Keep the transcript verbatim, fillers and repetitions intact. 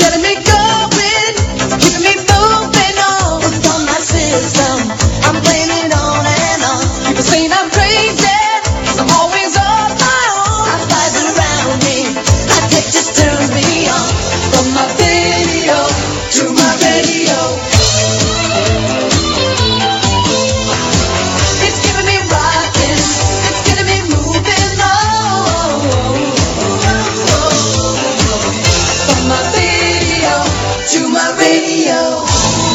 getting me going, keeping me moving on. It's on my system. I'm blaming it on and on. People saying I'm crazy.